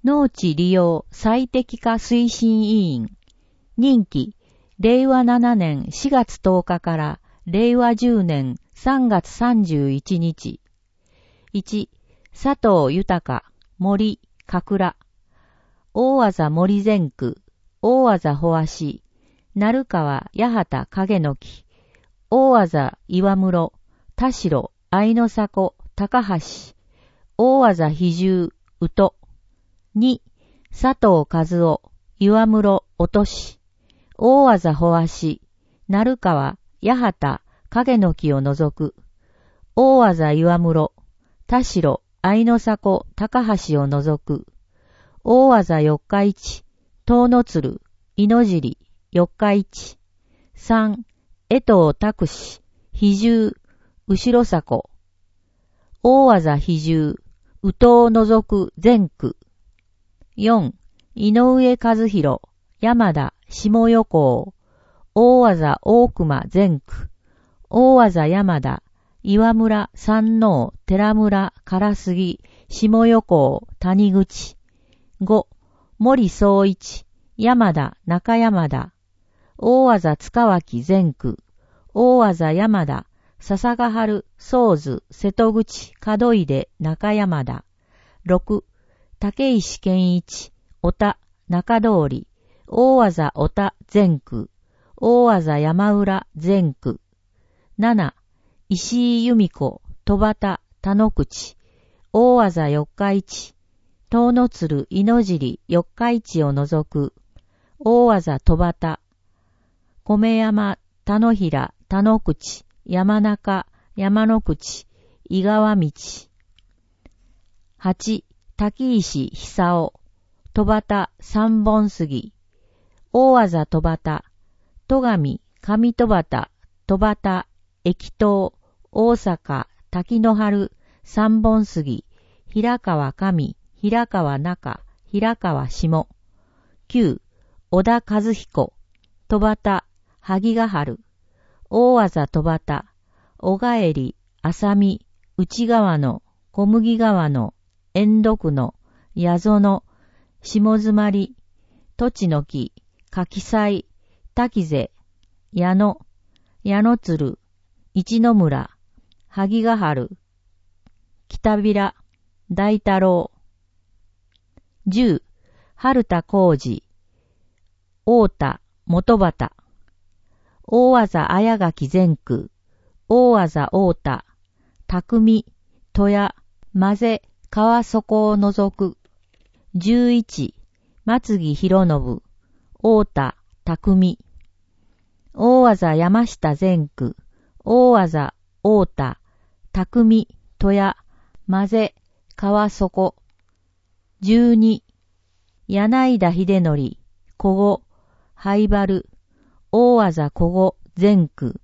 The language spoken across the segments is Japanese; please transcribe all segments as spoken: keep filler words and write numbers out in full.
農地利用最適化推進委員、任期、れいわななねんしがつとおかかられいわじゅうねんさんがつさんじゅういちにち。いち、佐藤豊、森、かくら。大技森前区、大技保足、鳴川八幡影の木、大技岩室、田代、愛の迫、高橋、大技比重、宇都。に、佐藤和夫、岩室、落とし、大技保足、鳴川八幡影の木を除く、大技岩室、田代、愛の迫、高橋を除く、大技四日市、遠野鶴、猪尻、四日市。さん、江藤拓司、比重、後ろ迫。大技比重、宇東を除く全区。よん、井上和弘、山田、下横尾。大技大熊全区。大技山田、岩村、山王、寺村、唐杉、下横尾、谷口。ご、森総一、山田、中山田。大技塚脇全区。大技山田、笹ヶ春、宗津、瀬戸口、門出、中山田。ろく、竹石健一、小田、中通り。大技小田全区。大技山浦全区。なな、石井由美子、戸端、田野口。大技四日市。遠野鶴、猪尻、四日市を除く。大技戸端。米山、田野平、田野口、山中、山野口、井川道。はち、滝石久夫、戸端、三本杉。大技戸端、戸上、上戸端、戸端、駅東、大阪、滝の春、三本杉、平川上、平川中、平川下。きゅう、小田和彦、戸端、萩ヶ春。大技戸端、小帰り、浅見、内川の、小麦川の、円徳の、矢園、下詰まり、土地の木、柿祭、滝瀬、矢野、矢野鶴、一の村、萩ヶ春、北平、大太郎。じゅう、春田浩二、大田、元畑。大技綾垣全区、大技大田、匠、戸谷、混ぜ、川底を除く。じゅういち、松木博信、大田、匠。大技山下全区、大技大田、匠、戸谷、混ぜ、川底。じゅうに、柳田秀則、小後、灰原、大技小後全区。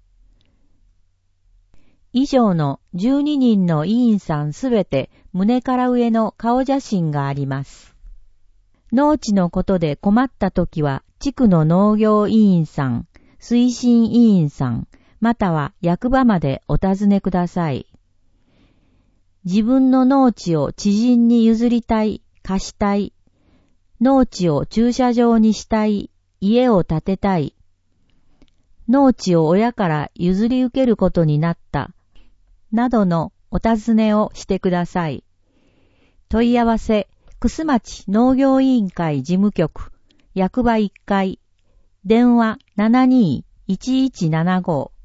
以上のじゅうににんの委員さんすべて胸から上の顔写真があります。農地のことで困ったときは、地区の農業委員さん、推進委員さん、または役場までお尋ねください。自分の農地を知人に譲りたい、貸したい。農地を駐車場にしたい、家を建てたい。農地を親から譲り受けることになった。などのお尋ねをしてください。問い合わせ、楠町農業委員会事務局、役場いっかい、電話 ななにーいちいちななご。